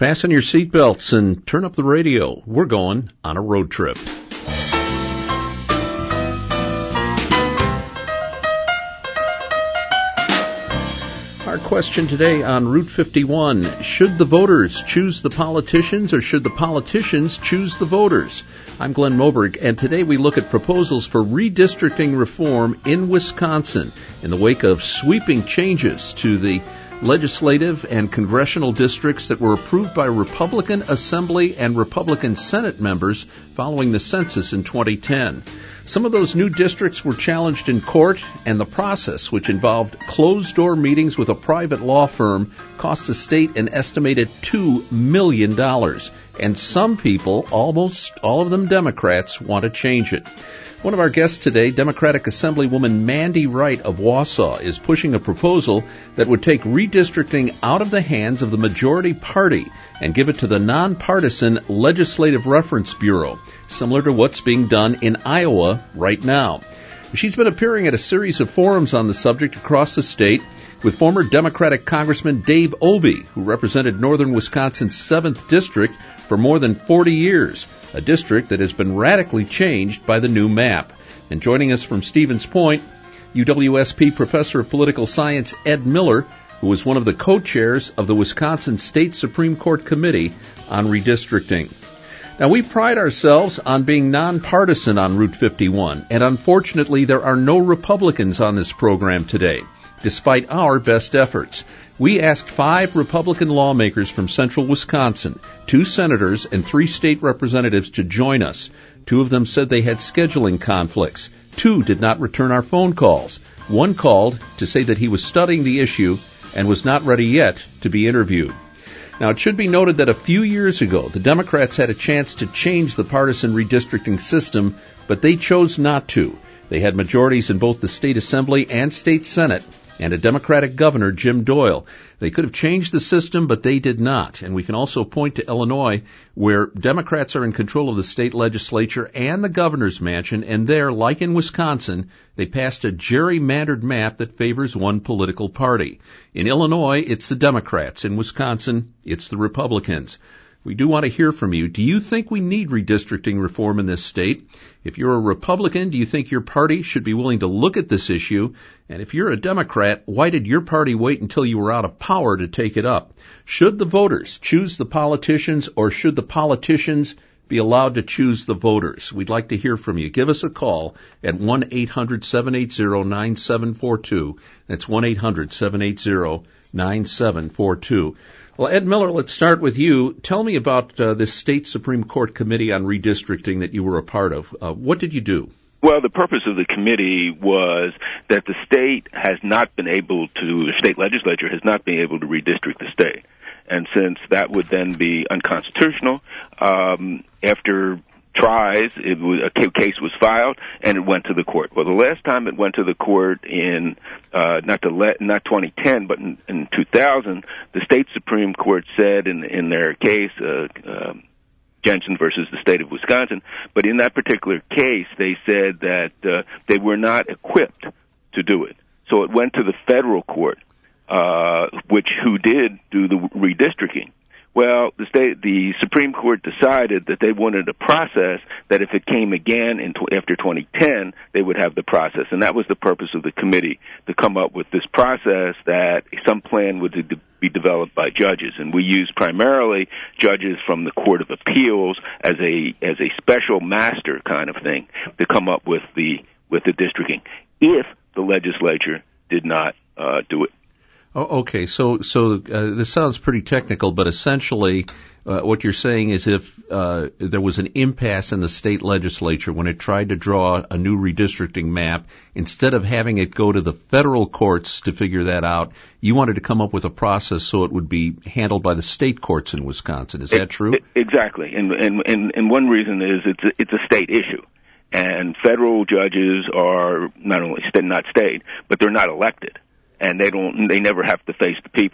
Fasten your seatbelts and turn up the radio. We're going on a road trip. Our question today on Route 51, should the voters choose the politicians or should the politicians choose the voters? I'm Glenn Moberg, and today we look at proposals for redistricting reform in Wisconsin in the wake of sweeping changes to the legislative and congressional districts that were approved by Republican Assembly and Republican Senate members following the census in 2010. Some of those new districts were challenged in court, and the process, which involved closed-door meetings with a private law firm, cost the state an estimated $2 million. And some people, almost all of them Democrats, want to change it. One of our guests today, Democratic Assemblywoman Mandy Wright of Wausau, is pushing a proposal that would take redistricting out of the hands of the majority party and give it to the nonpartisan Legislative Reference Bureau, similar to what's being done in Iowa right now. She's been appearing at a series of forums on the subject across the state with former Democratic Congressman Dave Obey, who represented northern Wisconsin's 7th District for more than 40 years, a district that has been radically changed by the new map. And joining us from Stevens Point, UWSP Professor of Political Science Ed Miller, who was one of the co-chairs of the Wisconsin State Supreme Court Committee on Redistricting. Now, we pride ourselves on being nonpartisan on Route 51, and unfortunately there are no Republicans on this program today, despite our best efforts. We asked 5 Republican lawmakers from central Wisconsin, 2 senators and 3 state representatives to join us. 2 of them said they had scheduling conflicts. 2 did not return our phone calls. 1 called to say that he was studying the issue and was not ready yet to be interviewed. Now, it should be noted that a few years ago, the Democrats had a chance to change the partisan redistricting system, but they chose not to. They had majorities in both the state assembly and state senate, and a Democratic governor, Jim Doyle. They could have changed the system, but they did not. And we can also point to Illinois, where Democrats are in control of the state legislature and the governor's mansion, and there, like in Wisconsin, they passed a gerrymandered map that favors one political party. In Illinois, it's the Democrats. In Wisconsin, it's the Republicans. We do want to hear from you. Do you think we need redistricting reform in this state? If you're a Republican, do you think your party should be willing to look at this issue? And if you're a Democrat, why did your party wait until you were out of power to take it up? Should the voters choose the politicians, or should the politicians be allowed to choose the voters? We'd like to hear from you. Give us a call at 1-800-780-9742. That's 1-800-780-9742. Well, Ed Miller, let's start with you. Tell me about this state Supreme Court committee on redistricting that you were a part of. What did you do? Well, the purpose of the committee was that the state legislature has not been able to redistrict the state. And since that would then be unconstitutional, after tries, a case was filed and it went to the court. Well, the last time it went to the court in not 2010, but in 2000, the state Supreme Court said in their case, Jensen versus the state of Wisconsin, but in that particular case, they said that they were not equipped to do it. So it went to the federal court, who did do the redistricting. Well, the Supreme Court decided that they wanted a process that if it came again after 2010, they would have the process. And that was the purpose of the committee, to come up with this process that some plan would be developed by judges. And we used primarily judges from the Court of Appeals as a special master kind of thing to come up with the districting if the legislature did not do it. Oh, okay, so this sounds pretty technical, but essentially what you're saying is if there was an impasse in the state legislature when it tried to draw a new redistricting map, instead of having it go to the federal courts to figure that out, you wanted to come up with a process so it would be handled by the state courts in Wisconsin. Is that true? Exactly, and one reason is it's a state issue. And federal judges are not only not state, but they're not elected. And they never have to face the people.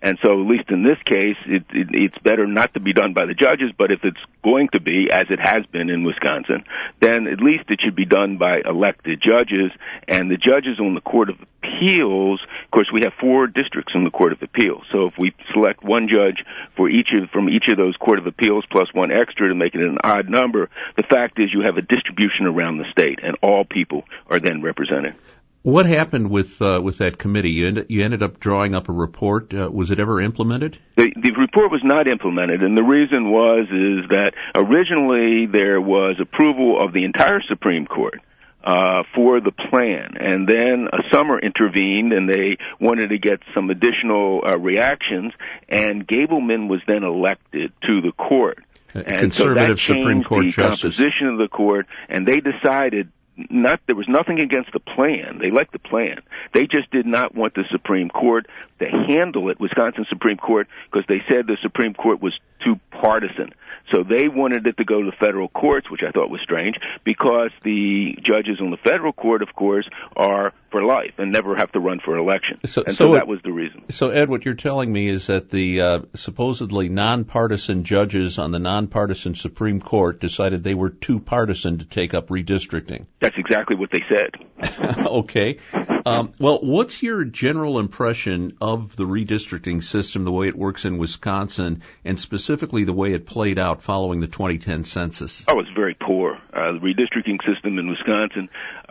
And so, at least in this case, it's better not to be done by the judges, but if it's going to be, as it has been in Wisconsin, then at least it should be done by elected judges. And the judges on the Court of Appeals, of course, we have 4 districts in the Court of Appeals. So if we select one judge from each of those Court of Appeals plus one extra to make it an odd number, the fact is you have a distribution around the state, and all people are then represented. What happened with that committee? You ended up drawing up a report. Was it ever implemented? The report was not implemented, and the reason is that originally there was approval of the entire Supreme Court for the plan, and then a summer intervened, and they wanted to get some additional reactions, and Gableman was then elected to the court. And so that changed Supreme Court the composition of the court, and they decided there was nothing against the plan. They liked the plan. They just did not want the Supreme Court to handle it, Wisconsin Supreme Court, because they said the Supreme Court was too partisan. So they wanted it to go to the federal courts, which I thought was strange, because the judges on the federal court, of course, are for life and never have to run for election. So that was the reason. So, Ed, what you're telling me is that the supposedly nonpartisan judges on the nonpartisan Supreme Court decided they were too partisan to take up redistricting. That's exactly what they said. Okay. Well, what's your general impression of the redistricting system, the way it works in Wisconsin, and specifically the way it played out following the 2010 census? Oh, it's very poor. The redistricting system in Wisconsin,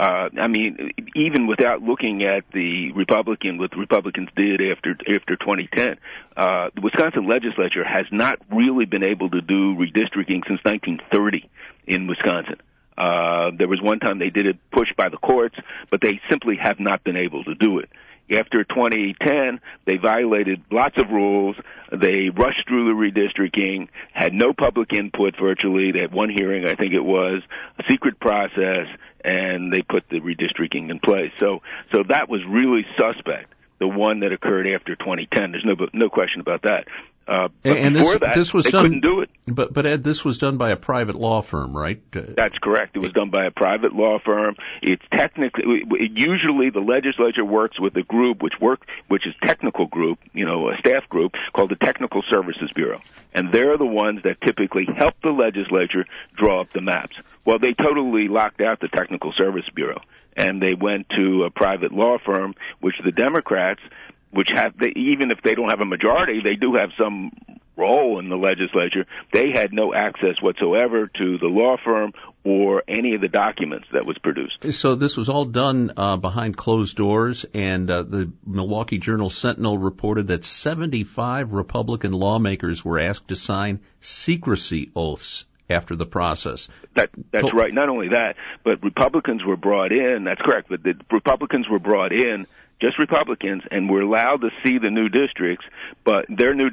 even without looking at what the Republicans did after 2010, the Wisconsin legislature has not really been able to do redistricting since 1930 in Wisconsin. There was one time they did it pushed by the courts, but they simply have not been able to do it. After 2010, they violated lots of rules. They rushed through the redistricting, had no public input virtually. They had one hearing, I think it was, a secret process, and they put the redistricting in place. So that was really suspect, the one that occurred after 2010. There's no question about that. But before they couldn't do it. But Ed, this was done by a private law firm, right? That's correct. It was done by a private law firm. It's usually the legislature works with a group which is technical group, a staff group called the Technical Services Bureau. And they're the ones that typically help the legislature draw up the maps. Well, they totally locked out the Technical Service Bureau, and they went to a private law firm, which the Democrats, even if they don't have a majority, they do have some role in the legislature. They had no access whatsoever to the law firm or any of the documents that was produced. So this was all done behind closed doors, and the Milwaukee Journal-Sentinel reported that 75 Republican lawmakers were asked to sign secrecy oaths after the process. That's right. Not only that, but Republicans were brought in. That's correct. But the Republicans were brought in, just Republicans, and were allowed to see the new districts, but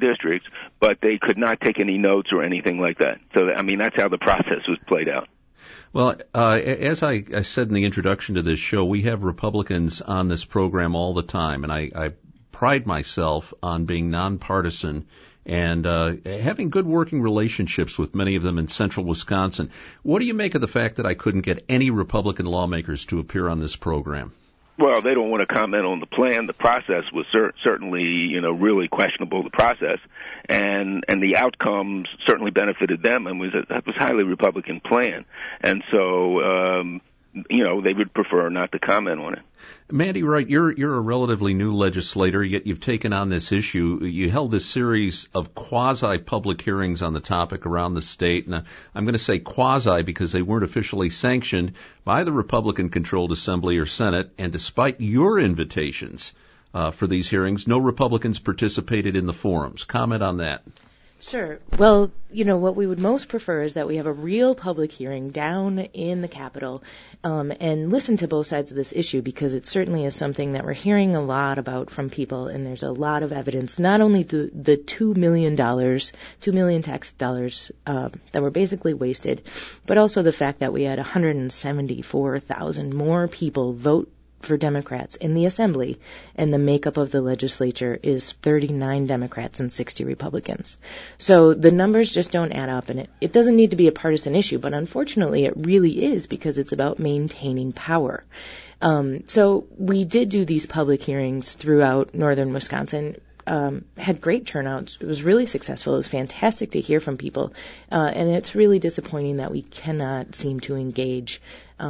they could not take any notes or anything like that. So, that's how the process was played out. Well, as I said in the introduction to this show, we have Republicans on this program all the time, and I pride myself on being nonpartisan and having good working relationships with many of them in central Wisconsin. What do you make of the fact that I couldn't get any Republican lawmakers to appear on this program? Well, they don't want to comment on the plan. The process was certainly, really questionable, the process, and the outcomes certainly benefited them, and that was a highly Republican plan. And so, they would prefer not to comment on it. Mandy Wright, you're a relatively new legislator, yet you've taken on this issue. You held this series of quasi-public hearings on the topic around the state, and I'm going to say quasi because they weren't officially sanctioned by the Republican-controlled Assembly or Senate, and despite your invitations for these hearings, no Republicans participated in the forums. Comment on that. Sure. Well, what we would most prefer is that we have a real public hearing down in the Capitol and listen to both sides of this issue, because it certainly is something that we're hearing a lot about from people, and there's a lot of evidence, not only to the $2 million tax dollars that were basically wasted, but also the fact that we had 174,000 more people vote for Democrats in the Assembly, and the makeup of the legislature is 39 Democrats and 60 Republicans. So the numbers just don't add up, and it doesn't need to be a partisan issue, but unfortunately it really is, because it's about maintaining power. So we did do these public hearings throughout northern Wisconsin. had great turnouts. It was really successful. It was fantastic to hear from people. And it's really disappointing that we cannot seem to engage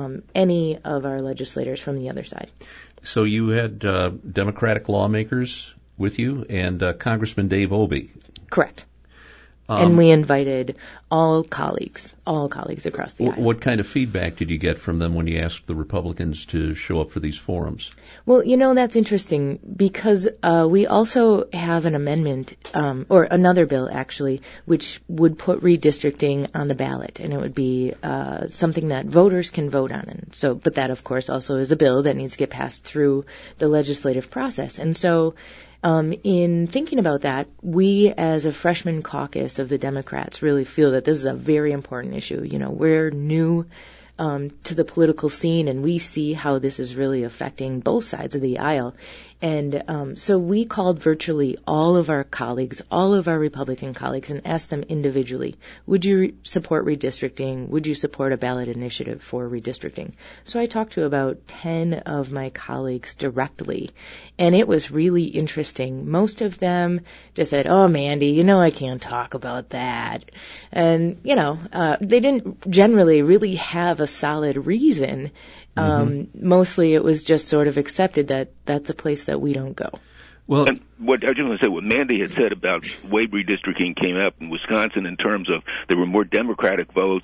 any of our legislators from the other side. So you had Democratic lawmakers with you and Congressman Dave Obey. Correct. And we invited all colleagues across the aisle. What kind of feedback did you get from them when you asked the Republicans to show up for these forums? Well, that's interesting because we also have an amendment, or another bill actually, which would put redistricting on the ballot, and it would be something that voters can vote on. And so, but that of course also is a bill that needs to get passed through the legislative process. And so, in thinking about that, we as a freshman caucus of the Democrats really feel that this is a very important issue. We're new to the political scene, and we see how this is really affecting both sides of the aisle. And so we called virtually all of our colleagues, all of our Republican colleagues, and asked them individually, would you support redistricting? Would you support a ballot initiative for redistricting? So I talked to about 10 of my colleagues directly, and it was really interesting. Most of them just said, oh, Mandy, I can't talk about that. And, they didn't generally really have a solid reason. Mostly it was just sort of accepted that that's a place that we don't go. Well, and what I just want to say, what Mandy had said about way redistricting came up in Wisconsin in terms of there were more Democratic votes,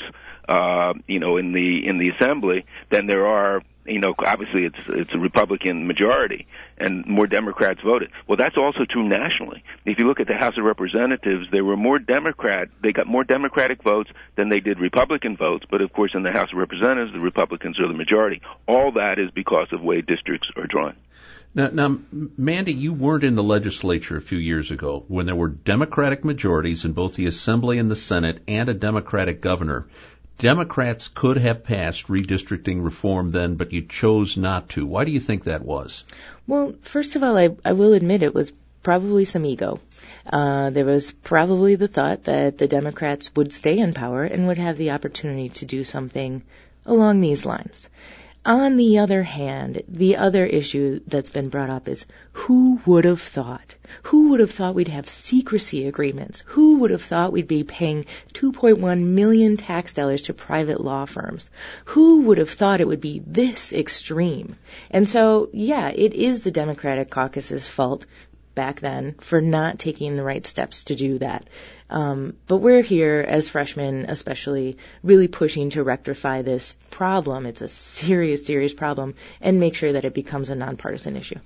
in the assembly than there are. Obviously it's a Republican majority, and more Democrats voted. Well, that's also true nationally. If you look at the House of Representatives, they got more Democratic votes than they did Republican votes, but of course in the House of Representatives, the Republicans are the majority. All that is because of the way districts are drawn. Now, Mandy, you weren't in the legislature a few years ago when there were Democratic majorities in both the Assembly and the Senate and a Democratic governor. Democrats could have passed redistricting reform then, but you chose not to. Why do you think that was? Well, first of all, I will admit it was probably some ego. There was probably the thought that the Democrats would stay in power and would have the opportunity to do something along these lines. On the other hand, the other issue that's been brought up is who would have thought? Who would have thought we'd have secrecy agreements? Who would have thought we'd be paying $2.1 million tax dollars to private law firms? Who would have thought it would be this extreme? And so, yeah, it is the Democratic caucus's fault back then for not taking the right steps to do that. But we're here as freshmen, especially, really pushing to rectify this problem. It's a serious, serious problem, and make sure that it becomes a nonpartisan issue.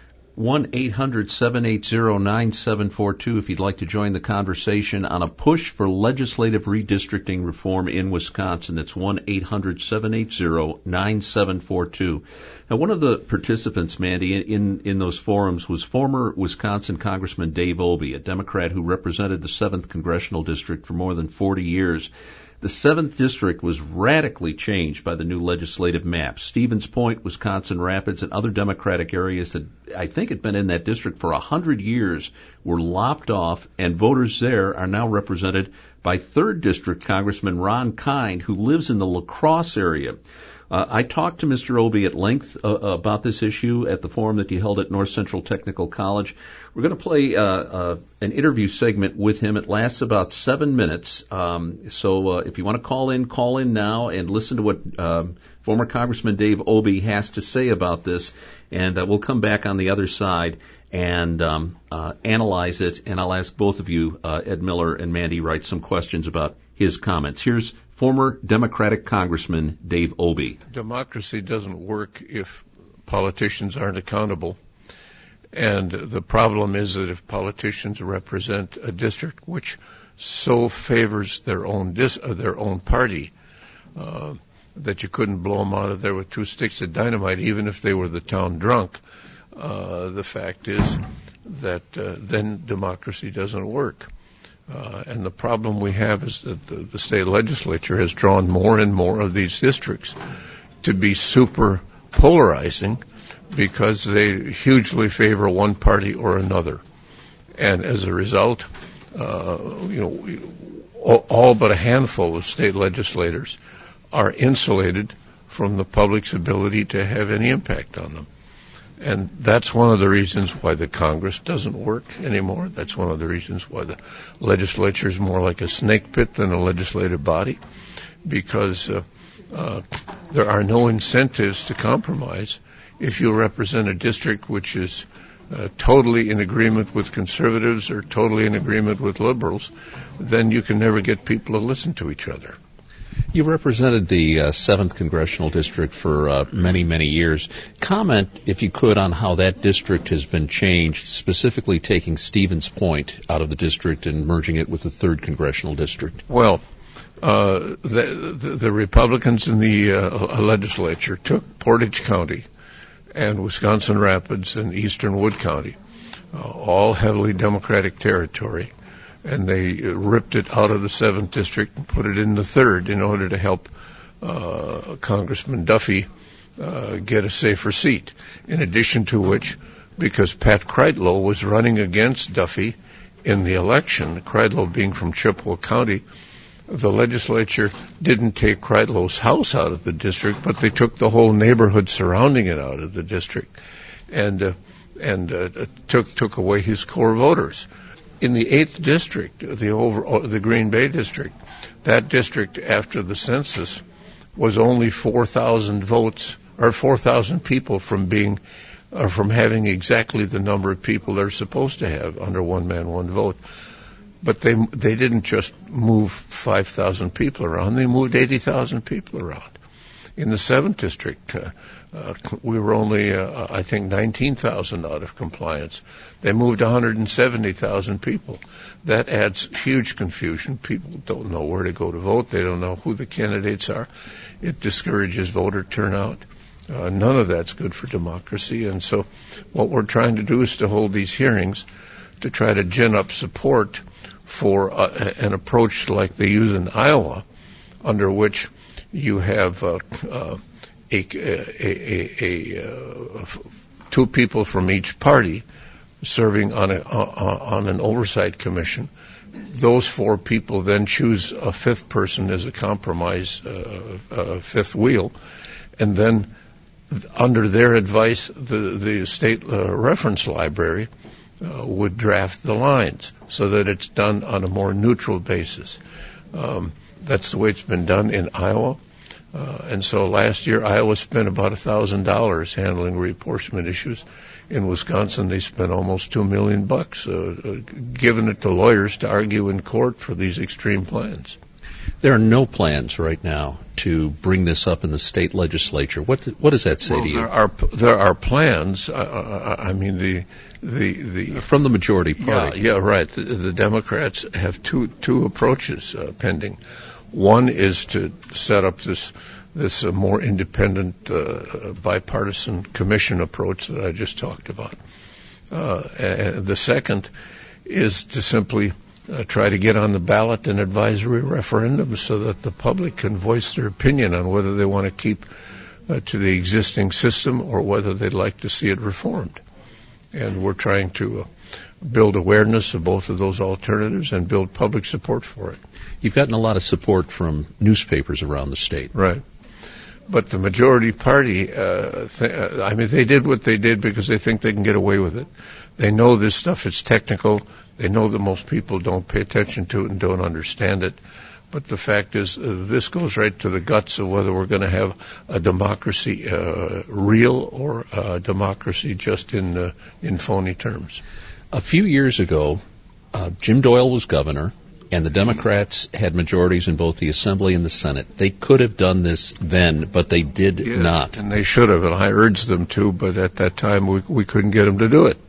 1-800-780-9742 if you'd like to join the conversation on a push for legislative redistricting reform in Wisconsin. That's 1-800-780-9742. Now, one of the participants, Mandy, in those forums was former Wisconsin Congressman Dave Obey, a Democrat who represented the 7th Congressional District for more than 40 years. The 7th District was radically changed by the new legislative map. Stevens Point, Wisconsin Rapids, and other Democratic areas that I think had been in that district for 100 years were lopped off, and voters there are now represented by 3rd District Congressman Ron Kind, who lives in the La Crosse area. I talked to Mr. Obey at length about this issue at the forum that he held at North Central Technical College. We're going to play an interview segment with him. It lasts about 7 minutes. So if you want to call in now and listen to what former Congressman Dave Obey has to say about this. And we'll come back on the other side and analyze it. And I'll ask both of you, Ed Miller and Mandy Wright, some questions about his comments. Here's former Democratic Congressman Dave Obey. Democracy doesn't work if politicians aren't accountable. And the problem is that if politicians represent a district which so favors their own party that you couldn't blow them out of there with 2 sticks of dynamite, even if they were the town drunk, the fact is that then democracy doesn't work. And the problem we have is that the state legislature has drawn more and more of these districts to be super polarizing because they hugely favor one party or another. And as a result, all but a handful of state legislators are insulated from the public's ability to have any impact on them. And that's one of the reasons why the Congress doesn't work anymore. That's one of the reasons why the legislature is more like a snake pit than a legislative body, because there are no incentives to compromise. If you represent a district which is totally in agreement with conservatives or totally in agreement with liberals, then you can never get people to listen to each other. You represented the 7th Congressional District for many, many years. Comment, if you could, on how that district has been changed, specifically taking Stevens Point out of the district and merging it with the 3rd Congressional District. Well, the Republicans in the legislature took Portage County and Wisconsin Rapids and Eastern Wood County, all heavily Democratic territory, and they ripped it out of the 7th District and put it in the 3rd in order to help Congressman Duffy get a safer seat. In addition to which, because Pat Kreitlow was running against Duffy in the election, Kreitlow being from Chippewa County, the legislature didn't take Kreitlow's house out of the district, but they took the whole neighborhood surrounding it out of the district and took away his core voters. In the 8th District, the Green Bay District, that district after the census was only 4,000 votes, or 4,000 people from having exactly the number of people they're supposed to have under one man, one vote. But they didn't just move 5,000 people around, they moved 80,000 people around. In the 7th District, we were only, I think, 19,000 out of compliance. They moved 170,000 people. That adds huge confusion. People don't know where to go to vote. They don't know who the candidates are. It discourages voter turnout. None of that's good for democracy. And so what we're trying to do is to hold these hearings to try to gin up support for an approach like they use in Iowa, under which you have two people from each party serving on an oversight commission. Those 4 people then choose a 5th person as a compromise, a 5th wheel, and then under their advice, the state reference library would draft the lines so that it's done on a more neutral basis. That's the way it's been done in Iowa. And so last year, Iowa spent about $1,000 handling reapportionment issues. In Wisconsin, they spent almost $2 million, giving it to lawyers to argue in court for these extreme plans. There are no plans right now to bring this up in the state legislature. What does that say to you? There are plans. I mean, the from the majority party. Yeah, right. The Democrats have two approaches pending. One is to set up this more independent bipartisan commission approach that I just talked about. And the second is to simply try to get on the ballot an advisory referendum so that the public can voice their opinion on whether they want to keep to the existing system or whether they'd like to see it reformed. And we're trying to build awareness of both of those alternatives and build public support for it. You've gotten a lot of support from newspapers around the state. Right. But the majority party, they did what they did because they think they can get away with it. They know this stuff is technical. They know that most people don't pay attention to it and don't understand it. But the fact is, this goes right to the guts of whether we're going to have a democracy real or a democracy just in phony terms. A few years ago, Jim Doyle was governor, and the Democrats had majorities in both the Assembly and the Senate. They could have done this then, but they did not. And they should have, and I urged them to, but at that time we couldn't get them to do it.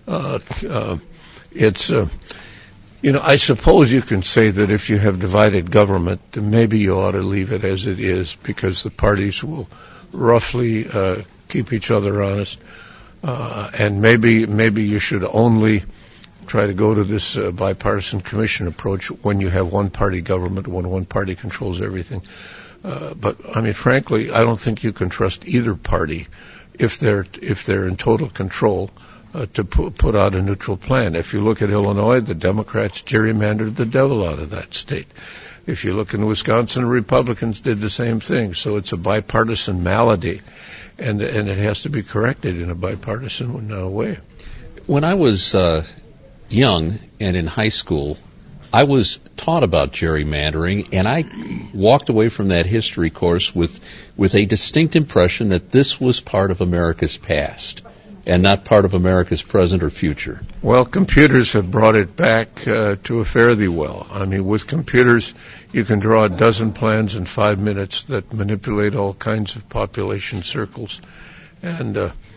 I suppose you can say that if you have divided government, maybe you ought to leave it as it is because the parties will roughly keep each other honest. And maybe you should only try to go to this bipartisan commission approach when you have one-party government, when one party controls everything. But I mean, frankly, I don't think you can trust either party if they're in total control to put out a neutral plan. If you look at Illinois, the Democrats gerrymandered the devil out of that state. If you look in Wisconsin, Republicans did the same thing. So it's a bipartisan malady. and it has to be corrected in a bipartisan way. When I was young and in high school, I was taught about gerrymandering, and I walked away from that history course with a distinct impression that this was part of America's past and not part of America's present or future. Well, computers have brought it back to a fairly well. I mean, with computers, you can draw a dozen plans in 5 minutes that manipulate all kinds of population circles. And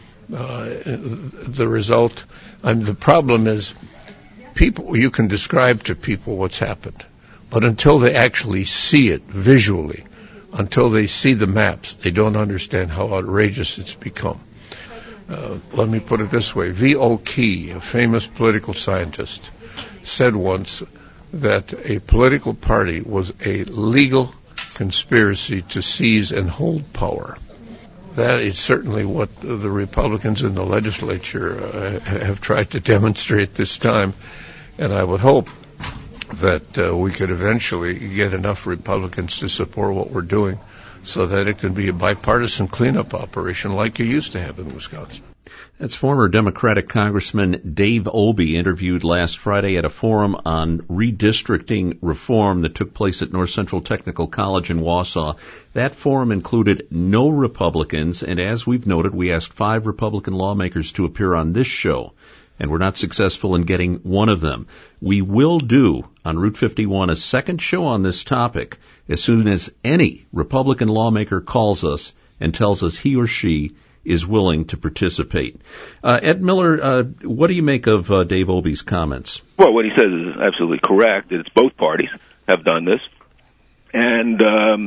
the result, the problem is, people, you can describe to people what's happened, but until they actually see it visually, until they see the maps, they don't understand how outrageous it's become. Let me put it this way. V.O. Key, a famous political scientist, said once that a political party was a legal conspiracy to seize and hold power. That is certainly what the Republicans in the legislature have tried to demonstrate this time, and I would hope that we could eventually get enough Republicans to support what we're doing so that it can be a bipartisan cleanup operation like you used to have in Wisconsin. That's former Democratic Congressman Dave Obey, interviewed last Friday at a forum on redistricting reform that took place at North Central Technical College in Wausau. That forum included no Republicans, and as we've noted, we asked 5 Republican lawmakers to appear on this show, and we're not successful in getting one of them. We will do, on Route 51, a second show on this topic as soon as any Republican lawmaker calls us and tells us he or she is willing to participate. Ed Miller, what do you make of Dave Obey's comments? Well, what he says is absolutely correct. It's both parties have done this. And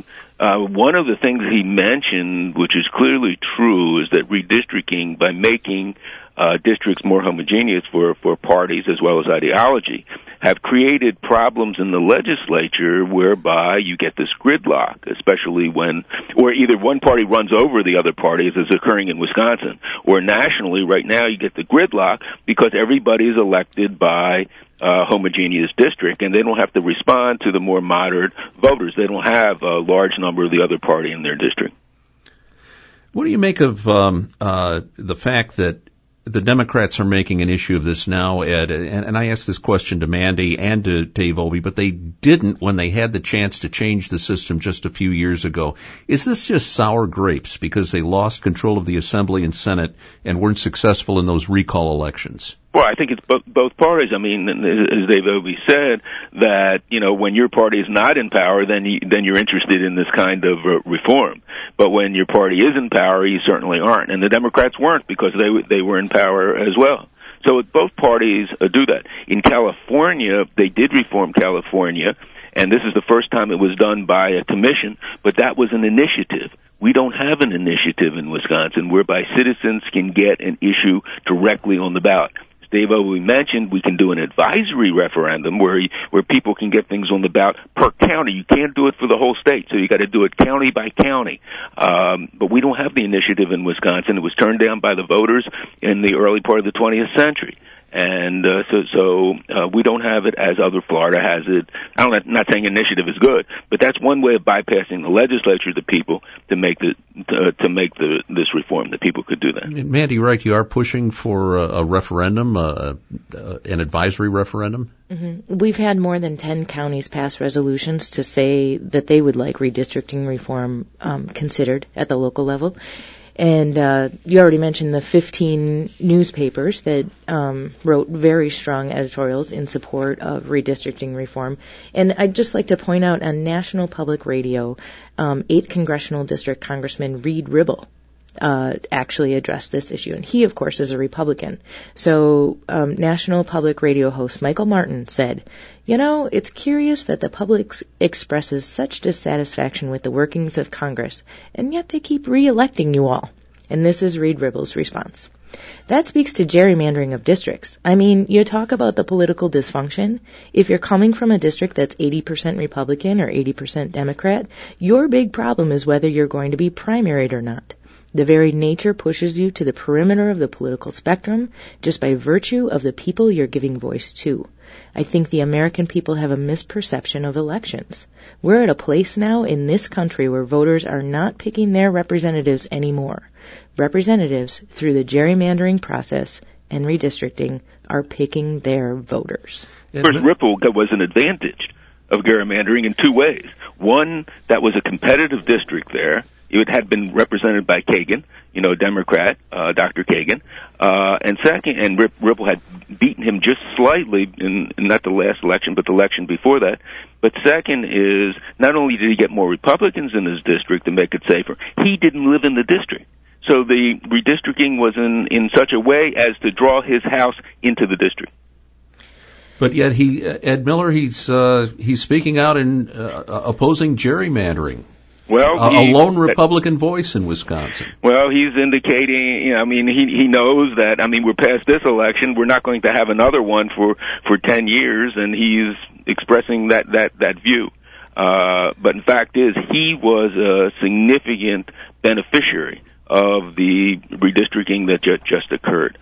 one of the things he mentioned, which is clearly true, is that redistricting, by making districts more homogeneous for parties as well as ideology, have created problems in the legislature whereby you get this gridlock, especially when, or either one party runs over the other party, as is occurring in Wisconsin, or nationally right now you get the gridlock because everybody is elected by homogeneous district, and they don't have to respond to the more moderate voters. They don't have a large number of the other party in their district. What do you make of the fact that the Democrats are making an issue of this now, Ed, and I asked this question to Mandy and to Dave Obey, but they didn't when they had the chance to change the system just a few years ago. Is this just sour grapes because they lost control of the Assembly and Senate and weren't successful in those recall elections? Well, I think it's both parties. I mean, as Dave Obey said, that, you know, when your party is not in power, then you're interested in this kind of reform. But when your party is in power, you certainly aren't. And the Democrats weren't because they were in power as well. So both parties do that. In California, they did reform California, and this is the first time it was done by a commission, but that was an initiative. We don't have an initiative in Wisconsin whereby citizens can get an issue directly on the ballot. Dave Obey mentioned we can do an advisory referendum where people can get things on the ballot per county. You can't do it for the whole state, so you got to do it county by county. But we don't have the initiative in Wisconsin. It was turned down by the voters in the early part of the 20th century. And so we don't have it as other Florida has it. I'm not saying initiative is good, but that's one way of bypassing the legislature, the people, to make this reform. That people could do that. Mandy Wright, you are pushing for a referendum, an advisory referendum. Mm-hmm. We've had more than 10 counties pass resolutions to say that they would like redistricting reform considered at the local level. And you already mentioned the 15 newspapers that wrote very strong editorials in support of redistricting reform. And I'd just like to point out on National Public Radio, 8th Congressional District Congressman Reed Ribble actually addressed this issue. And he, of course, is a Republican. So National Public Radio host Michael Martin said, "You know, it's curious that the public expresses such dissatisfaction with the workings of Congress, and yet they keep re-electing you all." And this is Reed Ribble's response. "That speaks to gerrymandering of districts. I mean, you talk about the political dysfunction. If you're coming from a district that's 80% Republican or 80% Democrat, your big problem is whether you're going to be primaried or not. The very nature pushes you to the perimeter of the political spectrum just by virtue of the people you're giving voice to. I think the American people have a misperception of elections. We're at a place now in this country where voters are not picking their representatives anymore. Representatives, through the gerrymandering process and redistricting, are picking their voters. First, Ripple was an advantage of gerrymandering in two ways. One, that was a competitive district there. It had been represented by Kagan, a Democrat, Dr. Kagan. And second, and Ripple had beaten him just slightly in not the last election, but the election before that. But second is, not only did he get more Republicans in his district to make it safer, he didn't live in the district. So the redistricting was in such a way as to draw his house into the district. But yet Ed Miller, he's speaking out in opposing gerrymandering. Well, a lone Republican voice in Wisconsin. Well, he's indicating, he knows that, we're past this election. We're not going to have another one for 10 years, and he's expressing that view. But in fact he was a significant beneficiary of the redistricting that just occurred.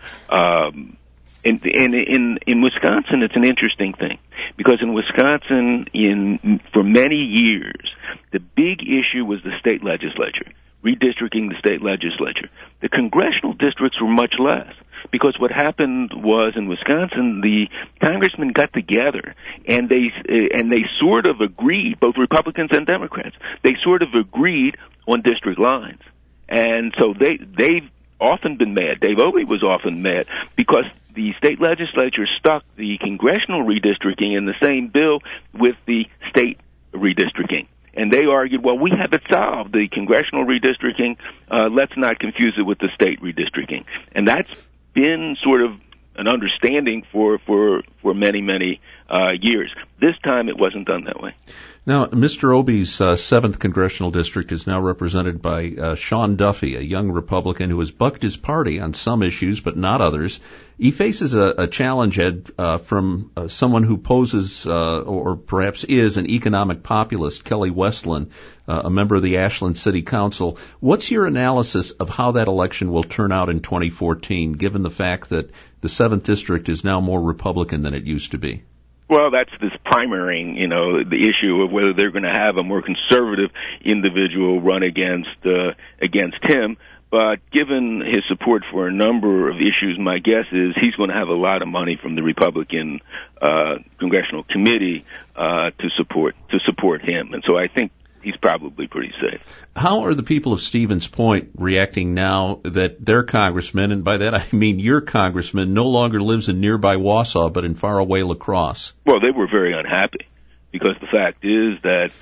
In Wisconsin, it's an interesting thing, because in Wisconsin, for many years, the big issue was the state legislature, redistricting the state legislature. The congressional districts were much less, because what happened was in Wisconsin, the congressmen got together and they sort of agreed, both Republicans and Democrats, they sort of agreed on district lines. And so they've often been mad. Dave Obey was often mad because the state legislature stuck the congressional redistricting in the same bill with the state redistricting. And they argued, well, we have it solved, the congressional redistricting, let's not confuse it with the state redistricting. And that's been sort of an understanding for many, many years. This time it wasn't done that way. Now, Mr. Obey's 7th Congressional District is now represented by Sean Duffy, a young Republican who has bucked his party on some issues but not others. He faces a challenge, Ed, from someone who poses or perhaps is an economic populist, Kelly Westland, a member of the Ashland City Council. What's your analysis of how that election will turn out in 2014, given the fact that the 7th District is now more Republican than it used to be? Well, that's this primarying, the issue of whether they're going to have a more conservative individual run against him. But given his support for a number of issues, my guess is he's going to have a lot of money from the Republican Congressional Committee to support him. And so I think he's probably pretty safe. How are the people of Stevens Point reacting now that their congressman, and by that I mean your congressman, no longer lives in nearby Wausau but in faraway La Crosse? Well, they were very unhappy because the fact is that,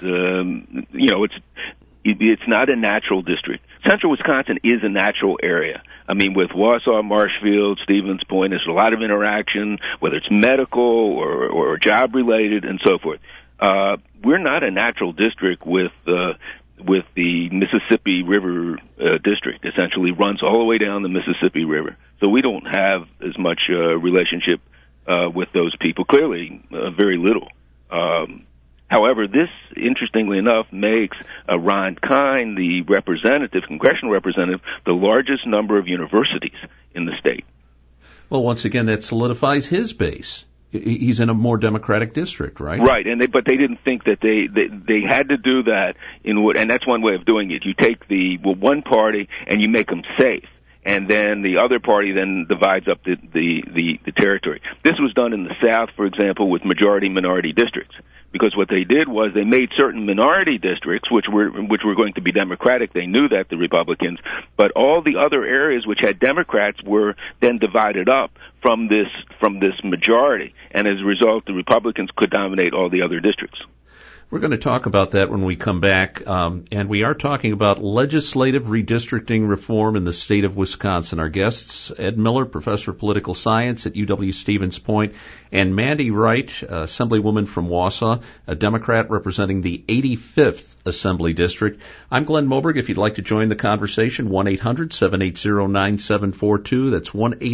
it's not a natural district. Central Wisconsin is a natural area. With Wausau, Marshfield, Stevens Point, there's a lot of interaction, whether it's medical or job-related and so forth. We're not a natural district with the Mississippi River district. Essentially runs all the way down the Mississippi River. So we don't have as much relationship with those people. Clearly, very little. However, this, interestingly enough, makes Ron Kine, the congressional representative, the largest number of universities in the state. Well, once again, that solidifies his base. He's in a more democratic district, right? Right, but they didn't think that they had to do that and that's one way of doing it. You take one party and you make them safe, and then the other party then divides up the territory. This was done in the South, for example, with majority-minority districts. Because what they did was they made certain minority districts, which were going to be Democratic. They knew that, the Republicans, but all the other areas which had Democrats were then divided up from this majority, and as a result, the Republicans could dominate all the other districts. We're going to talk about that when we come back, and we are talking about legislative redistricting reform in the state of Wisconsin. Our guests, Ed Miller, professor of political science at UW-Stevens Point, and Mandy Wright, assemblywoman from Wausau, a Democrat representing the 85th Assembly District. I'm Glenn Moberg. If you'd like to join the conversation, 1-800-780-9742. That's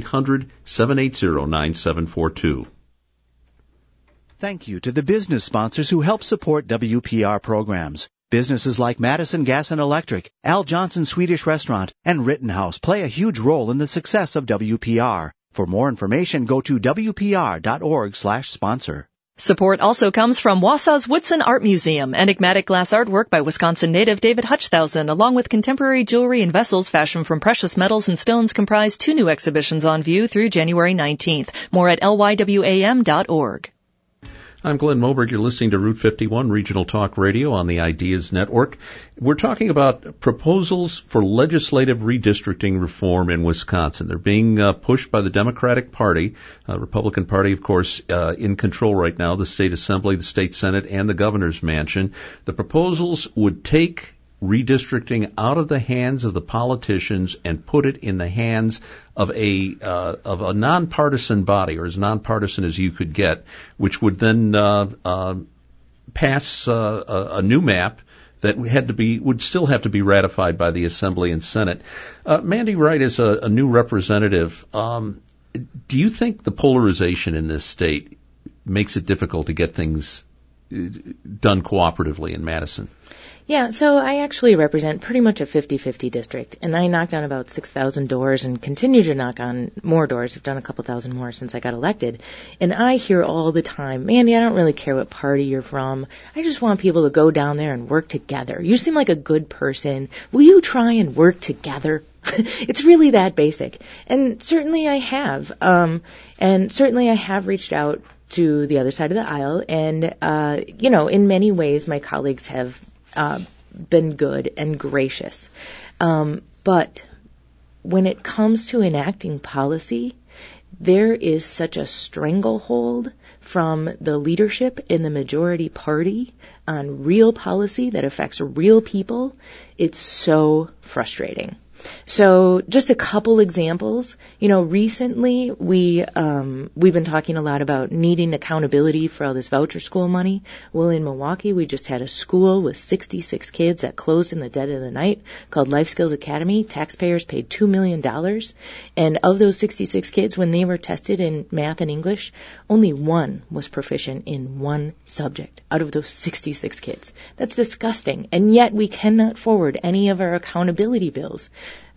1-800-780-9742. Thank you to the business sponsors who help support WPR programs. Businesses like Madison Gas and Electric, Al Johnson Swedish Restaurant, and Rittenhouse play a huge role in the success of WPR. For more information, go to WPR.org/sponsor. Support also comes from Wausau's Woodson Art Museum, enigmatic glass artwork by Wisconsin native David Hutchthausen, along with contemporary jewelry and vessels fashioned from precious metals and stones, comprise 2 new exhibitions on view through January 19th. More at lywam.org. I'm Glenn Moberg. You're listening to Route 51 Regional Talk Radio on the Ideas Network. We're talking about proposals for legislative redistricting reform in Wisconsin. They're being pushed by the Democratic Party, Republican Party, of course, in control right now, the state assembly, the state senate, and the governor's mansion. The proposals would take redistricting out of the hands of the politicians and put it in the hands of a nonpartisan body, or as nonpartisan as you could get, which would then pass a new map that would still have to be ratified by the Assembly and Senate. Mandy Wright is a new representative. Do you think the polarization in this state makes it difficult to get things done cooperatively in Madison? Yeah, so I actually represent pretty much a 50-50 district, and I knocked on about 6,000 doors and continue to knock on more doors. I've done a couple thousand more since I got elected. And I hear all the time, Mandy, I don't really care what party you're from. I just want people to go down there and work together. You seem like a good person. Will you try and work together? It's really that basic. And certainly I have. And certainly I have reached out to the other side of the aisle. And, in many ways my colleagues have been good and gracious. But when it comes to enacting policy, there is such a stranglehold from the leadership in the majority party on real policy that affects real people. It's so frustrating. So just a couple examples. Recently we've been talking a lot about needing accountability for all this voucher school money. Well, in Milwaukee, we just had a school with 66 kids that closed in the dead of the night called Life Skills Academy. Taxpayers paid $2 million. And of those 66 kids, when they were tested in math and English, only one was proficient in one subject out of those 66 kids. That's disgusting. And yet we cannot forward any of our accountability bills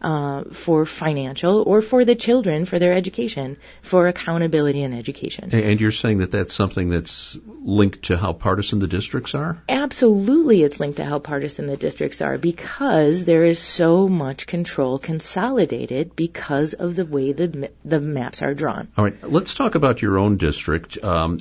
for financial or for the children, for their education, for accountability in education. And you're saying that that's something that's linked to how partisan the districts are? Absolutely, it's linked to how partisan the districts are because there is so much control consolidated because of the way the maps are drawn. All right, let's talk about your own district.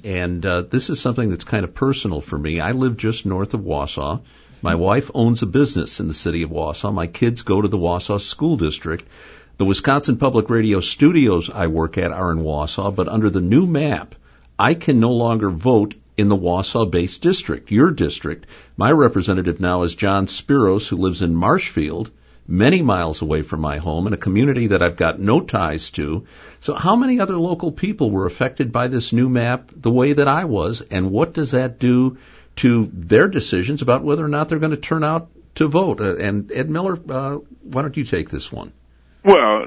This is something that's kind of personal for me. I live just north of Wausau. My wife owns a business in the city of Wausau. My kids go to the Wausau School District. The Wisconsin Public Radio studios I work at are in Wausau, but under the new map, I can no longer vote in the Wausau-based district, your district. My representative now is John Spiros, who lives in Marshfield, many miles away from my home, in a community that I've got no ties to. So how many other local people were affected by this new map the way that I was, and what does that do to their decisions about whether or not they're going to turn out to vote? And Ed Miller, why don't you take this one? Well,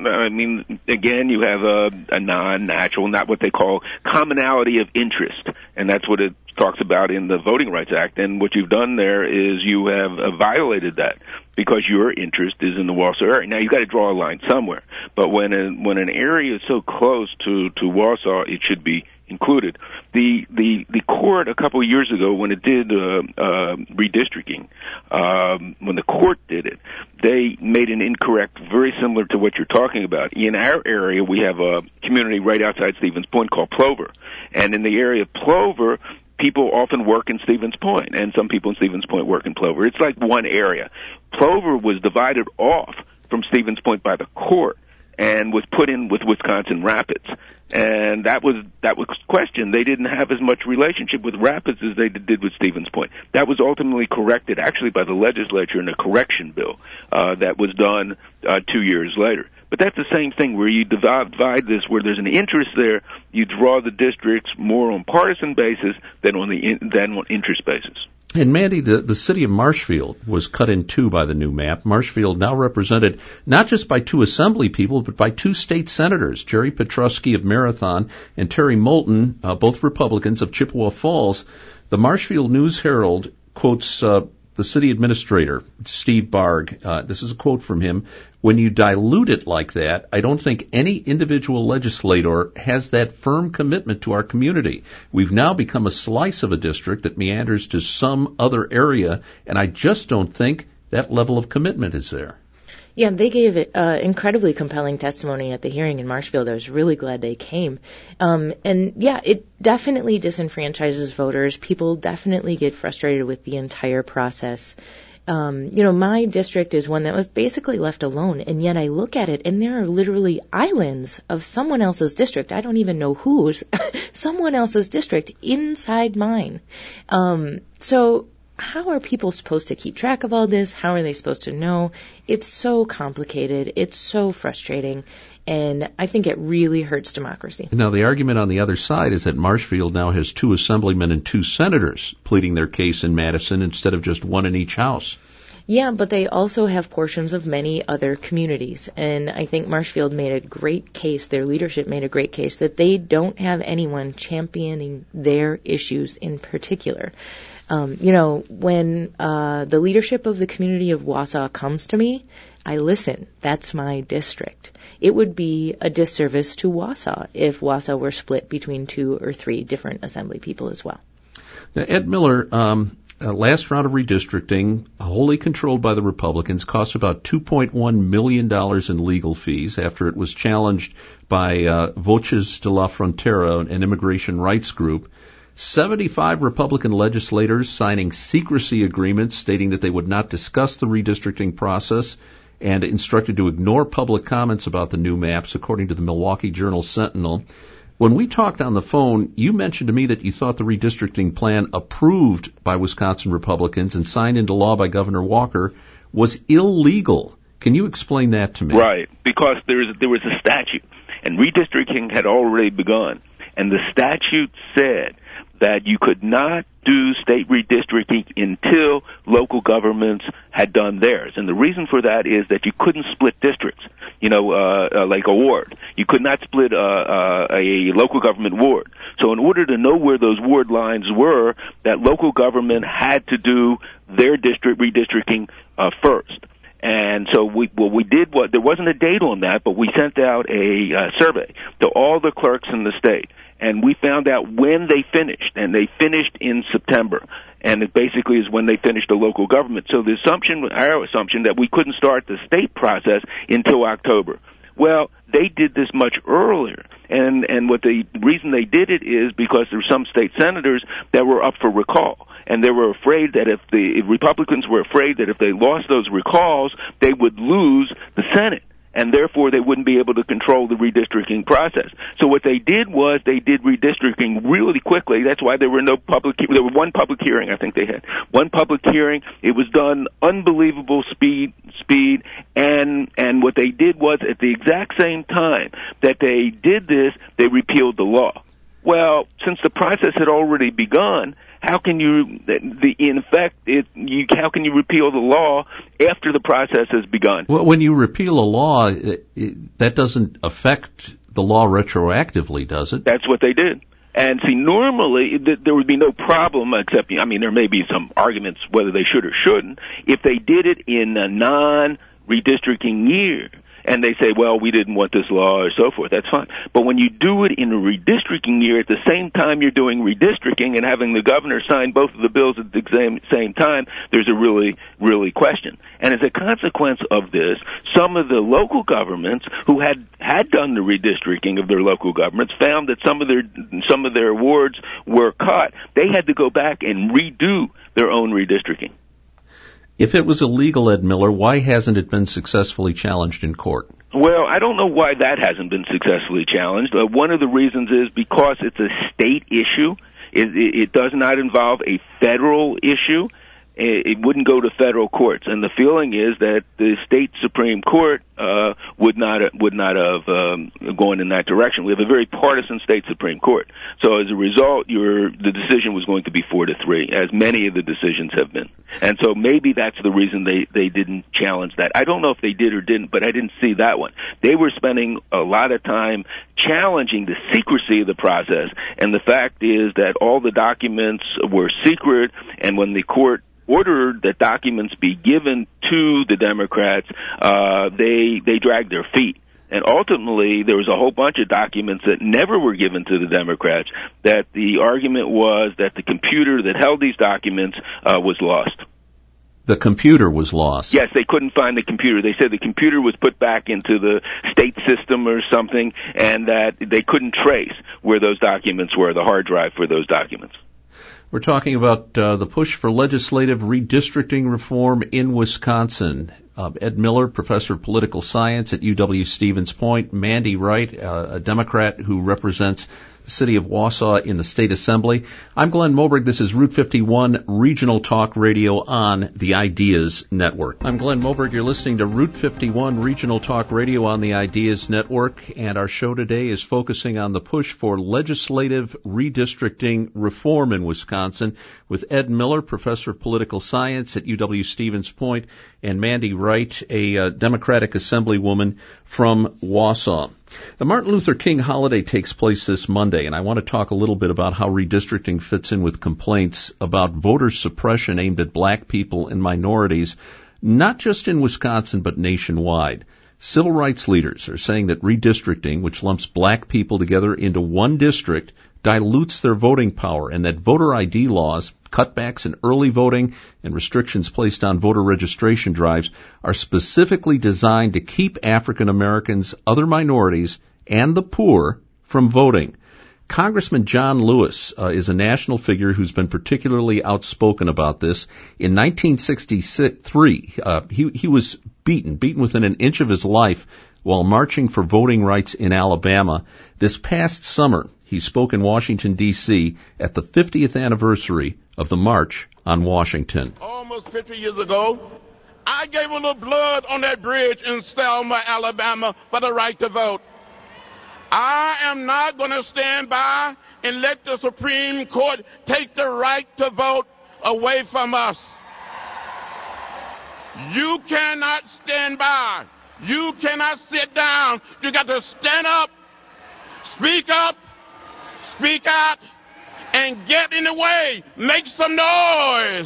again, you have a non-natural, not what they call commonality of interest, and that's what it talks about in the Voting Rights Act. And what you've done there is you have violated that because your interest is in the Wausau area. Now, you've got to draw a line somewhere, but when an area is so close to Wausau, it should be included. The court a couple of years ago, when it did redistricting, when the court did it, they made an incorrect, very similar to what you're talking about. In our area, we have a community right outside Stevens Point called Plover, and in the area of Plover, people often work in Stevens Point, and some people in Stevens Point work in Plover. It's like one area. Plover was divided off from Stevens Point by the court and was put in with Wisconsin Rapids. And that was questioned. They didn't have as much relationship with Rapids as they did with Stevens Point. That was ultimately corrected, actually, by the legislature in a correction bill that was done 2 years later. But that's the same thing where you divide this, where there's an interest there, you draw the districts more on partisan basis than on interest basis. And Mandy, the city of Marshfield was cut in two by the new map. Marshfield now represented not just by 2 assembly people, but by 2 state senators, Jerry Petrusky of Marathon and Terry Moulton, both Republicans of Chippewa Falls. The Marshfield News-Herald quotes the city administrator, Steve Barg, this is a quote from him, "When you dilute it like that, I don't think any individual legislator has that firm commitment to our community. We've now become a slice of a district that meanders to some other area, and I just don't think that level of commitment is there." Yeah, they gave incredibly compelling testimony at the hearing in Marshfield. I was really glad they came. And yeah, it definitely disenfranchises voters. People definitely get frustrated with the entire process. My district is one that was basically left alone, and yet I look at it, and there are literally islands of someone else's district. I don't even know whose. Someone else's district inside mine. So how are people supposed to keep track of all this? How are they supposed to know? It's so complicated. It's so frustrating. And I think it really hurts democracy. Now, the argument on the other side is that Marshfield now has 2 assemblymen and 2 senators pleading their case in Madison instead of just 1 in each house. Yeah, but they also have portions of many other communities. And I think Marshfield made a great case, their leadership made a great case, that they don't have anyone championing their issues in particular. When the leadership of the community of Wausau comes to me, I listen. That's my district. It would be a disservice to Wausau if Wausau were split between 2 or 3 different assembly people as well. Now, Ed Miller, last round of redistricting, wholly controlled by the Republicans, cost about $2.1 million in legal fees after it was challenged by Voces de la Frontera, an immigration rights group. 75 Republican legislators signing secrecy agreements stating that they would not discuss the redistricting process and instructed to ignore public comments about the new maps, according to the Milwaukee Journal-Sentinel. When we talked on the phone, you mentioned to me that you thought the redistricting plan approved by Wisconsin Republicans and signed into law by Governor Walker was illegal. Can you explain that to me? Right, because there was a statute, and redistricting had already begun, and the statute said that you could not do state redistricting until local governments had done theirs. And the reason for that is that you couldn't split districts, like a ward. You could not split a local government ward. So in order to know where those ward lines were, that local government had to do their district redistricting first. And so there wasn't a date on that, but we sent out a survey to all the clerks in the state. And we found out when they finished, and they finished in September. And it basically is when they finished the local government. So our assumption that we couldn't start the state process until October. Well, they did this much earlier. And the reason they did it is because there were some state senators that were up for recall. And they were afraid that if Republicans were afraid that if they lost those recalls, they would lose the Senate. And therefore they wouldn't be able to control the redistricting process. So what they did was they did redistricting really quickly. That's why there was one public hearing, I think they had. One public hearing. It was done unbelievable speed, and what they did was at the exact same time that they did this, they repealed the law. Well, since the process had already begun, how can you repeal the law after the process has begun? Well, when you repeal a law, that doesn't affect the law retroactively, does it? That's what they did. And see, normally there would be no problem, except, there may be some arguments whether they should or shouldn't, if they did it in a non-redistricting year. And they say, well, we didn't want this law or so forth. That's fine. But when you do it in a redistricting year, at the same time you're doing redistricting and having the governor sign both of the bills at the same time, there's a really question. And as a consequence of this, some of the local governments who had done the redistricting of their local governments found that some of their wards were cut. They had to go back and redo their own redistricting. If it was illegal, Ed Miller, why hasn't it been successfully challenged in court? Well, I don't know why that hasn't been successfully challenged. One of the reasons is because it's a state issue. It does not involve a federal issue. It wouldn't go to federal courts, and the feeling is that the state Supreme Court would not have gone in that direction. We have a very partisan state Supreme Court, so as a result, the decision was going to be 4-3, as many of the decisions have been, and so maybe that's the reason they didn't challenge that. I don't know if they did or didn't, but I didn't see that one. They were spending a lot of time challenging the secrecy of the process, and the fact is that all the documents were secret, and when the court ordered that documents be given to the Democrats, they dragged their feet. And ultimately, there was a whole bunch of documents that never were given to the Democrats, that the argument was that the computer that held these documents was lost. The computer was lost. Yes, they couldn't find the computer. They said the computer was put back into the state system or something, and that they couldn't trace where those documents were, the hard drive for those documents. We're talking about the push for legislative redistricting reform in Wisconsin. Ed Miller, professor of political science at UW-Stevens Point. Mandy Wright, a Democrat who represents the city of Wausau in the state assembly. I'm Glenn Moberg. This is Route 51 Regional Talk Radio on the Ideas Network. I'm Glenn Moberg. You're listening to Route 51 Regional Talk Radio on the Ideas Network, and our show today is focusing on the push for legislative redistricting reform in Wisconsin with Ed Miller, professor of political science at UW-Stevens Point, and Mandy Wright, a Democratic Assemblywoman from Wausau. The Martin Luther King holiday takes place this Monday, and I want to talk a little bit about how redistricting fits in with complaints about voter suppression aimed at black people and minorities, not just in Wisconsin but nationwide. Civil rights leaders are saying that redistricting, which lumps black people together into one district, dilutes their voting power, and that voter ID laws, cutbacks in early voting, and restrictions placed on voter registration drives are specifically designed to keep African Americans, other minorities, and the poor from voting. Congressman John Lewis is a national figure who's been particularly outspoken about this. In 1963, he was beaten within an inch of his life while marching for voting rights in Alabama. This past summer, he spoke in Washington, D.C. at the 50th anniversary of the March on Washington. Almost 50 years ago, I gave a little blood on that bridge in Selma, Alabama for the right to vote. I am not going to stand by and let the Supreme Court take the right to vote away from us. You cannot stand by. You cannot sit down. You got to stand up, speak out, and get in the way. Make some noise.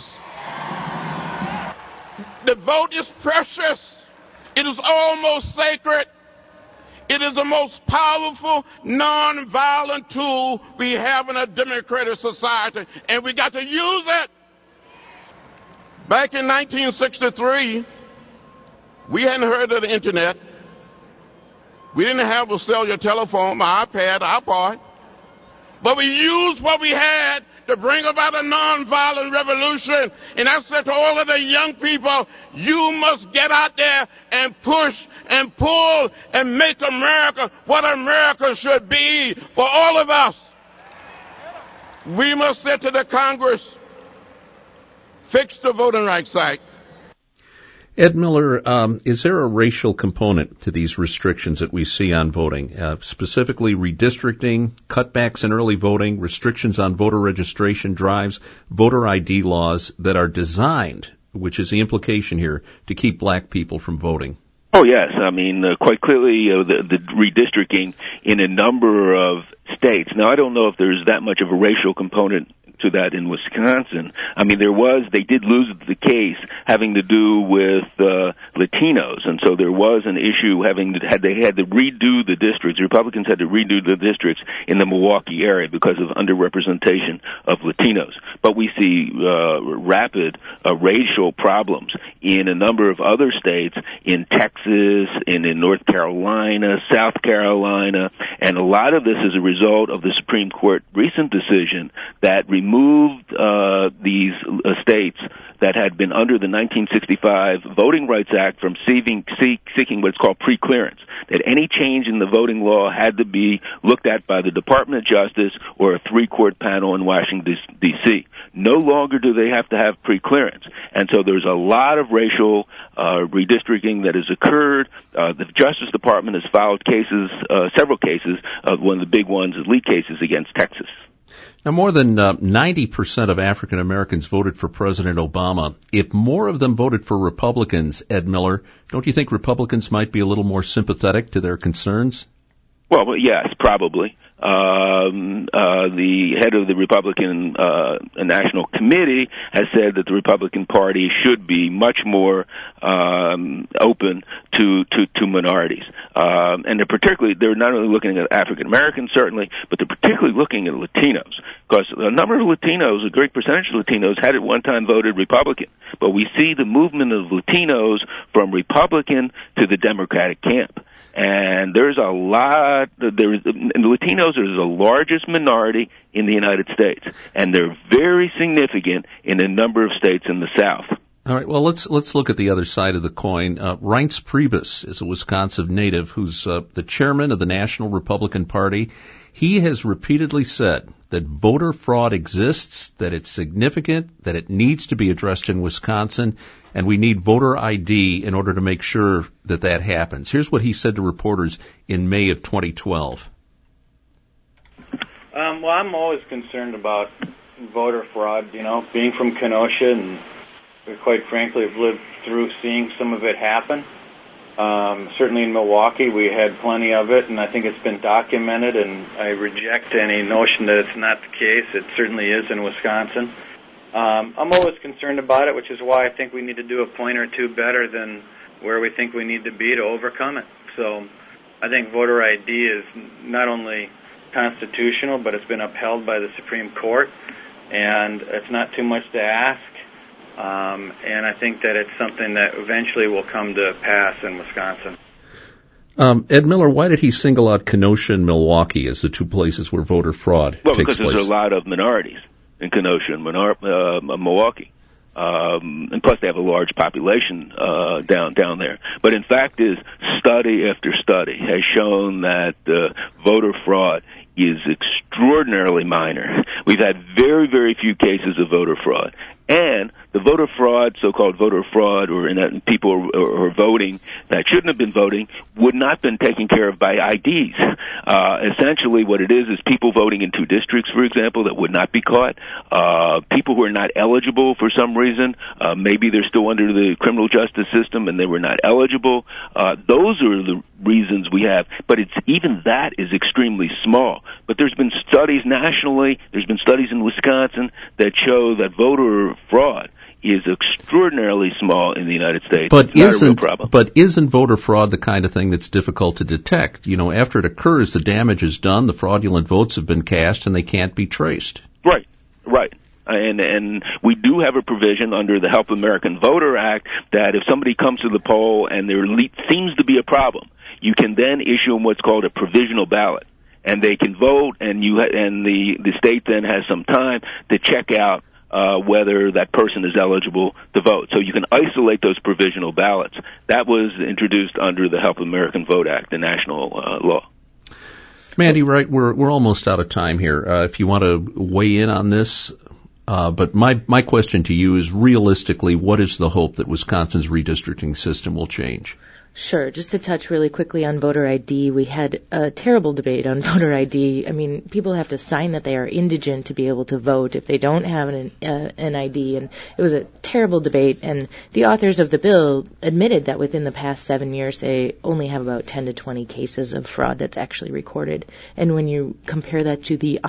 The vote is precious. It is almost sacred. It is the most powerful, non-violent tool we have in a democratic society, and we got to use it. Back in 1963, we hadn't heard of the internet. We didn't have a cellular telephone, my iPad, iPod. But we used what we had to bring about a nonviolent revolution. And I said to all of the young people, you must get out there and push and pull and make America what America should be for all of us. We must say to the Congress, fix the Voting Rights Act. Ed Miller, is there a racial component to these restrictions that we see on voting, specifically redistricting, cutbacks in early voting, restrictions on voter registration drives, voter ID laws that are designed, which is the implication here, to keep black people from voting? Oh, yes. I mean, quite clearly, the redistricting in a number of states. Now, I don't know if there's that much of a racial component to that in Wisconsin. I mean, they did lose the case having to do with Latinos, and so there was an issue they had to redo the districts. The Republicans had to redo the districts in the Milwaukee area because of underrepresentation of Latinos. But we see rapid racial problems in a number of other states, in Texas, and in North Carolina, South Carolina, and a lot of this is a result of the Supreme Court recent decision that removed these states that had been under the 1965 Voting Rights Act from seeking what's called preclearance, that any change in the voting law had to be looked at by the Department of Justice or a three-court panel in Washington, D.C. No longer do they have to have preclearance. And so there's a lot of racial redistricting that has occurred. The Justice Department has filed cases, several cases. One of the big ones is lead cases against Texas. Now, more than 90% of African Americans voted for President Obama. If more of them voted for Republicans, Ed Miller, don't you think Republicans might be a little more sympathetic to their concerns? Well, yes, probably. the head of the Republican National Committee has said that the Republican Party should be much more open to minorities, and they're not only looking at African Americans certainly, but they're particularly looking at Latinos, because a number of Latinos, a great percentage of Latinos, had at one time voted Republican, but we see the movement of Latinos from Republican to the Democratic camp. And there's a lot, and Latinos are the largest minority in the United States, and they're very significant in a number of states in the South. All right, well, let's look at the other side of the coin. Reince Priebus is a Wisconsin native who's the chairman of the National Republican Party. He has repeatedly said that voter fraud exists, that it's significant, that it needs to be addressed in Wisconsin, and we need voter ID in order to make sure that that happens. Here's what he said to reporters in May of 2012. Well, I'm always concerned about voter fraud, being from Kenosha, and quite frankly have lived through seeing some of it happen. Certainly in Milwaukee, we had plenty of it, and I think it's been documented, and I reject any notion that it's not the case. It certainly is in Wisconsin. I'm always concerned about it, which is why I think we need to do a point or two better than where we think we need to be to overcome it. So I think voter ID is not only constitutional, but it's been upheld by the Supreme Court, and it's not too much to ask. And I think that it's something that eventually will come to pass in Wisconsin. Ed Miller, why did he single out Kenosha and Milwaukee as the two places where voter fraud takes place? Well, because there's a lot of minorities in Kenosha and Milwaukee. And plus they have a large population down there. But in fact, study after study has shown that voter fraud is extraordinarily minor. We've had very, very few cases of voter fraud. And the voter fraud, so-called voter fraud, or in that people are voting that shouldn't have been voting, would not have been taken care of by IDs. Essentially what it is people voting in two districts, for example, that would not be caught. People who are not eligible for some reason, maybe they're still under the criminal justice system and they were not eligible. Those are the reasons we have. But even that is extremely small. But there's been studies nationally, there's been studies in Wisconsin that show that voter fraud is extraordinarily small in the United States. But it's not a real problem. But isn't voter fraud the kind of thing that's difficult to detect? After it occurs, the damage is done, the fraudulent votes have been cast, and they can't be traced. Right. And we do have a provision under the Help American Voter Act that if somebody comes to the poll and there seems to be a problem, you can then issue them what's called a provisional ballot. And they can vote, and the state then has some time to check out whether that person is eligible to vote. So you can isolate those provisional ballots. That was introduced under the Help American Vote Act, the national law. Mandy Wright, we're almost out of time here. If you want to weigh in on this, but my question to you is, realistically, what is the hope that Wisconsin's redistricting system will change? Sure. Just to touch really quickly on voter ID, we had a terrible debate on voter ID. I mean, people have to sign that they are indigent to be able to vote if they don't have an ID, and it was a terrible debate. And the authors of the bill admitted that within the past 7 years, they only have about 10 to 20 cases of fraud that's actually recorded. And when you compare that to the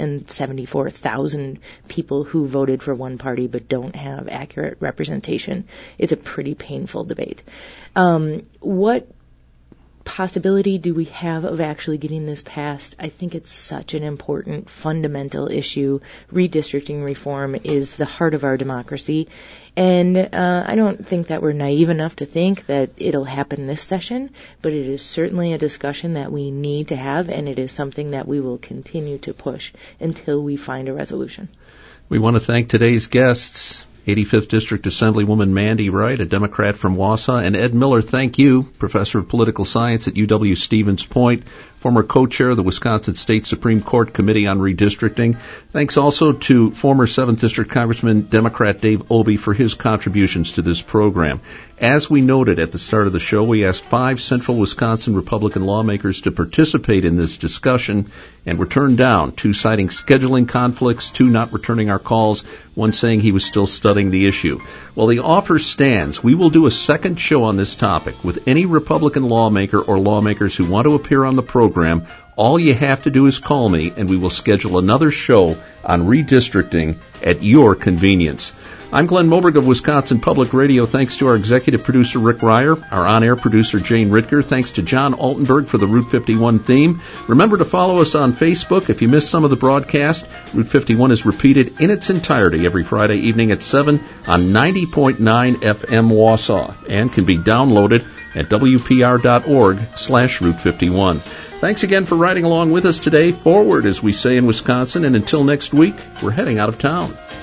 174,000 people who voted for one party but don't have accurate representation, it's a pretty painful debate. What possibility do we have of actually getting this passed? I think it's such an important fundamental issue. Redistricting reform is the heart of our democracy. And I don't think that we're naive enough to think that it'll happen this session, but it is certainly a discussion that we need to have, and it is something that we will continue to push until we find a resolution. We want to thank today's guests, 85th District Assemblywoman Mandy Wright, a Democrat from Wausau, and Ed Miller, thank you, Professor of Political Science at UW-Stevens Point, former co-chair of the Wisconsin State Supreme Court Committee on Redistricting. Thanks also to former 7th District Congressman Democrat Dave Obey for his contributions to this program. As we noted at the start of the show, we asked 5 central Wisconsin Republican lawmakers to participate in this discussion and were turned down, 2 citing scheduling conflicts, 2 not returning our calls, 1 saying he was still studying the issue. Well, the offer stands. We will do a second show on this topic with any Republican lawmaker or lawmakers who want to appear on the program All you have to do is call me, and we will schedule another show on redistricting at your convenience. I'm Glenn Moberg of Wisconsin Public Radio. Thanks to our executive producer, Rick Ryer, our on-air producer, Jane Ritker. Thanks to John Altenberg for the Route 51 theme. Remember to follow us on Facebook. If you missed some of the broadcast, Route 51 is repeated in its entirety every Friday evening at 7 on 90.9 FM Wausau and can be downloaded at WPR.org/Route 51. Thanks again for riding along with us today. Forward, as we say in Wisconsin, and until next week, we're heading out of town.